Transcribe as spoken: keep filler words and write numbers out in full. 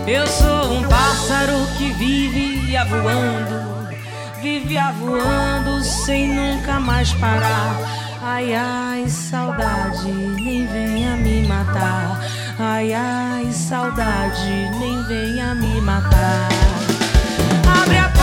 Eu sou um pássaro que vive avoando, vive avoando sem nunca mais parar. Ai, ai, saudade, nem venha me matar. Ai, ai, saudade, nem venha me matar. Abre a